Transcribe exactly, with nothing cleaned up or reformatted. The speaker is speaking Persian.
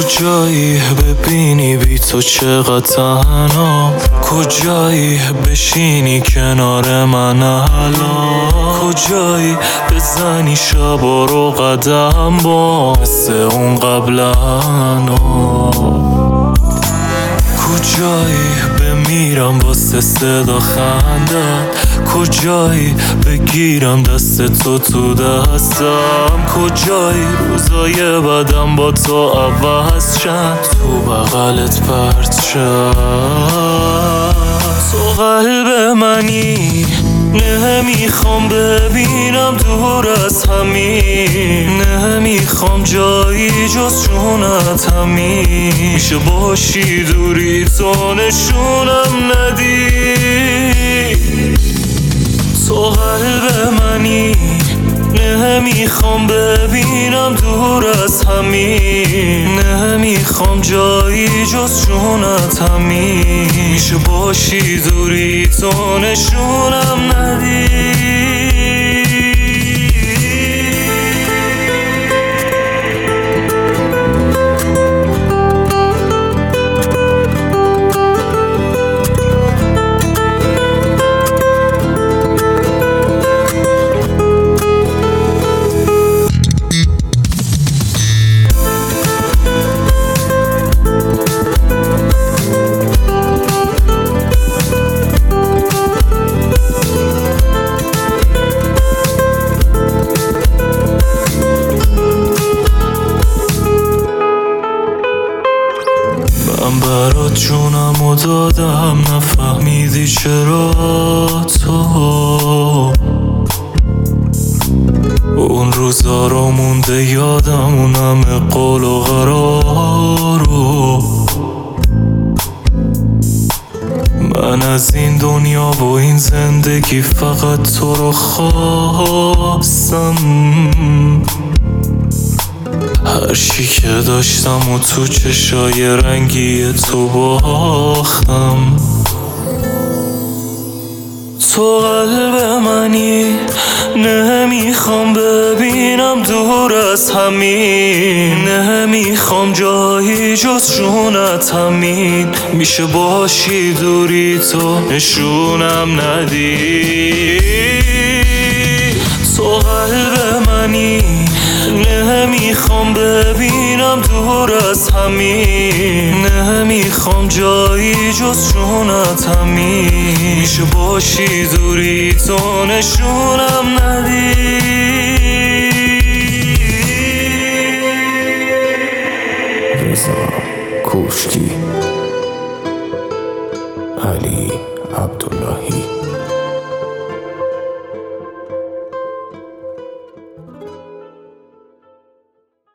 کجایی ببینی بی تو چقدر تنها، کجایی بشینی کنار من الان، کجایی بزنی شبا رو قدم با مثل اون قبلا، کجایی بمیرم واسه صدا خندت، کجایی بگیرم دست تو تو دستم، کجایی روزای بدم با تو عوض شد تو بغلت پرت شد. تو قلب منی نمیخوام ببینم دور از همین، نمیخوام جایی جز جونت همین، میشه باشی دوری تو نشونم ندی. تو قلب منی نمیخوام ببینم دور از همین، نمیخوام جایی جز جونت همین، میشه باشی دوری تو نشونم ندی. من برات جونمو دادم نفهمیدی چرا تو، اون روزا رو مونده یادم اون همه قول و قرارو، من از این دنیا و این زندگی فقط تو رو خواستم، هر چی که داشتم و تو چشای رنگی تو باختم. تو قلب منی نمیخوام ببینم دور از همین، نمیخوام جایی جز جونت همین، میشه باشی دوری تو نشونم ندی. تو قلب منی نمیخوام ببینم دور از همین، نمیخوام جایی جز جونت همین، میشه باشی دوری تو نشونم ندی. رضا کوشکی.